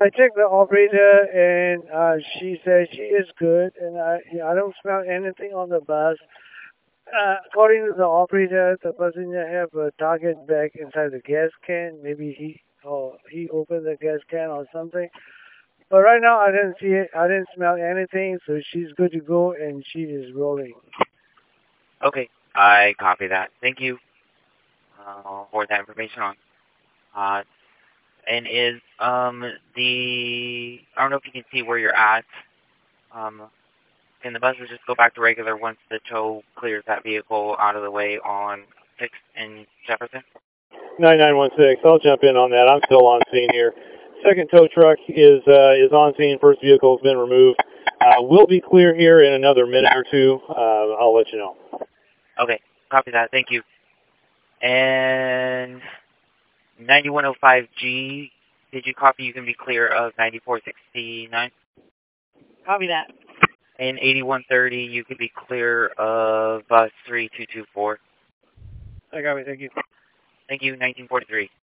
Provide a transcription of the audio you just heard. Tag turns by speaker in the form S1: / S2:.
S1: I checked the operator, and she said she is good, and I don't smell anything on the bus. According to the operator, the passenger have a target bag inside the gas can. Maybe he opened the gas can or something. But right now, I didn't see it. I didn't smell anything, so she's good to go, and she is rolling.
S2: Okay, I copy that. Thank you for that information on. And is I don't know if you can see where you're at. Can the buses just go back to regular once the tow clears that vehicle out of the way on 6th and Jefferson?
S3: 9916, I'll jump in on that. I'm still on scene here. Second tow truck is on scene. First vehicle has been removed. We'll be clear here in another minute or two. I'll let you know.
S2: Okay, copy that. Thank you. And 9105G, did you copy? You can be clear of 9469.
S4: Copy that.
S2: And 8130, you can be clear of bus 3224.
S1: I got it. Thank you.
S2: Thank you. 1943.